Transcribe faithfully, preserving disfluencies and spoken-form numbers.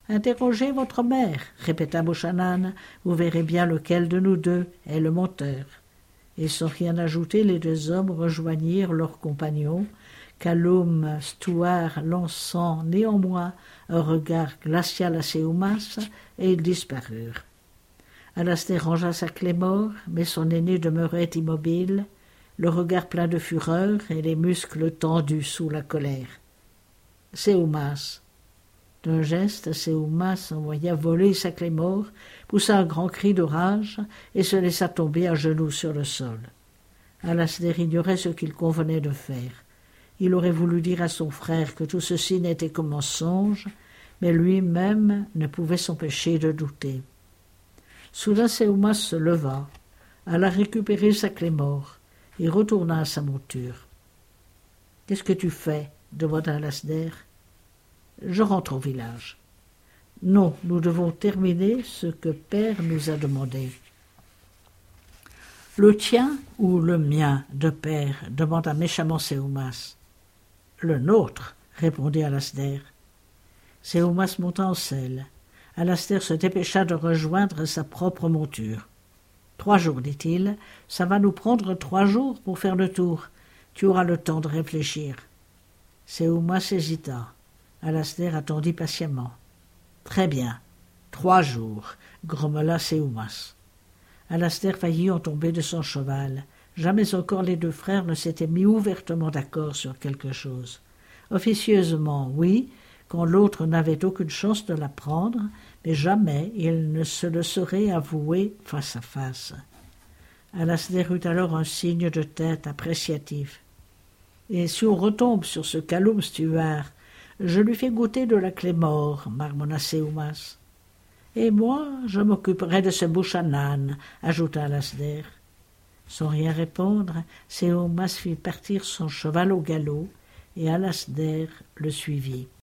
Interrogez votre mère, répéta Buchanan, vous verrez bien lequel de nous deux est le monteur. Et sans rien ajouter, les deux hommes rejoignirent leurs compagnons, Callum Stuart lançant néanmoins un regard glacial à Séoumas, et ils disparurent. Alasdair rangea sa clé mort, mais son aîné demeurait immobile, le regard plein de fureur et les muscles tendus sous la colère. « Séoumas !» D'un geste, Séoumas envoya voler sa clé mort, poussa un grand cri de rage et se laissa tomber à genoux sur le sol. Alasdair ignorait ce qu'il convenait de faire. Il aurait voulu dire à son frère que tout ceci n'était qu'un mensonge, mais lui-même ne pouvait s'empêcher de douter. Soudain Séoumas se leva, alla récupérer sa clé mort et retourna à sa monture. « Qu'est-ce que tu fais » demanda Alasdair. « Je rentre au village. »« Non, nous devons terminer ce que Père nous a demandé. »« Le tien ou le mien de Père » demanda méchamment Séoumas. « Le nôtre, » répondit Alasdair. Séoumas monta en selle. Alasdair se dépêcha de rejoindre sa propre monture. « Trois jours, dit-il, ça va nous prendre trois jours pour faire le tour. Tu auras le temps de réfléchir. » Séoumas hésita. Alasdair attendit patiemment. « Très bien, trois jours, » grommela Séoumas. Alasdair faillit en tomber de son cheval. Jamais encore les deux frères ne s'étaient mis ouvertement d'accord sur quelque chose. Officieusement, oui, quand l'autre n'avait aucune chance de l'apprendre, mais jamais il ne se le serait avoué face à face. Alasdair eut alors un signe de tête appréciatif. « Et si on retombe sur ce Callum Stuart, je lui fais goûter de la clé mort, » marmonna Séoumas. « Et moi, je m'occuperai de ce Buchanan, » ajouta Alasdair. Sans rien répondre, Séoumas fit partir son cheval au galop, et Alasdair le suivit.